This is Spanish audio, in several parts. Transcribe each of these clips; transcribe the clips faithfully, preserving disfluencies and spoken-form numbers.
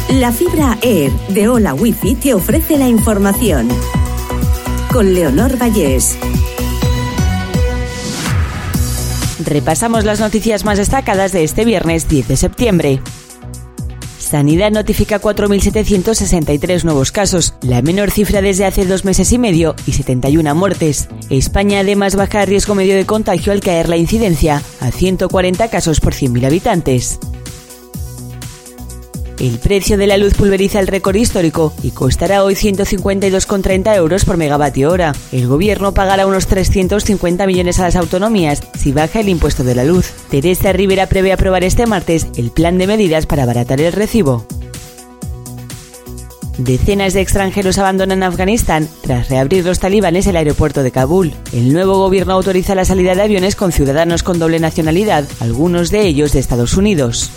La fibra Air de Hola Wifi te ofrece la información. Con Leonor Vallés. Repasamos las noticias más destacadas de este viernes diez de septiembre. Sanidad notifica cuatro mil setecientos sesenta y tres nuevos casos, la menor cifra desde hace dos meses y medio y setenta y una muertes. España además baja el riesgo medio de contagio al caer la incidencia a ciento cuarenta casos por cien mil habitantes. El precio de la luz pulveriza el récord histórico y costará hoy ciento cincuenta y dos coma treinta euros por megavatio hora. El gobierno pagará unos trescientos cincuenta millones a las autonomías si baja el impuesto de la luz. Teresa Rivera prevé aprobar este martes el plan de medidas para abaratar el recibo. Decenas de extranjeros abandonan Afganistán tras reabrir los talibanes el aeropuerto de Kabul. El nuevo gobierno autoriza la salida de aviones con ciudadanos con doble nacionalidad, algunos de ellos de Estados Unidos.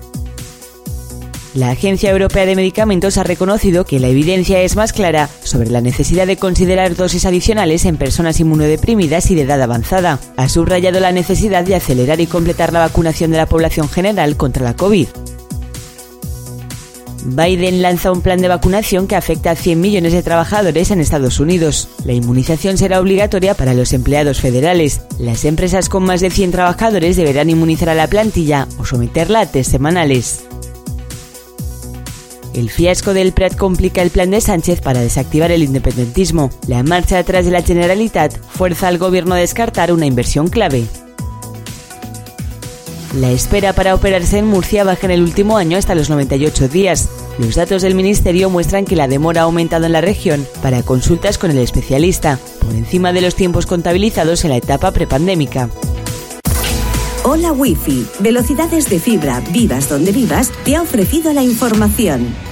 La Agencia Europea de Medicamentos ha reconocido que la evidencia es más clara sobre la necesidad de considerar dosis adicionales en personas inmunodeprimidas y de edad avanzada. Ha subrayado la necesidad de acelerar y completar la vacunación de la población general contra la COVID. Biden lanza un plan de vacunación que afecta a cien millones de trabajadores en Estados Unidos. La inmunización será obligatoria para los empleados federales. Las empresas con más de cien trabajadores deberán inmunizar a la plantilla o someterla a test semanales. El fiasco del Prat complica el plan de Sánchez para desactivar el independentismo. La marcha atrás de la Generalitat fuerza al gobierno a descartar una inversión clave. La espera para operarse en Murcia baja en el último año hasta los noventa y ocho días. Los datos del Ministerio muestran que la demora ha aumentado en la región para consultas con el especialista, por encima de los tiempos contabilizados en la etapa prepandémica. Hola Wifi, velocidades de fibra, vivas donde vivas, te ha ofrecido la información.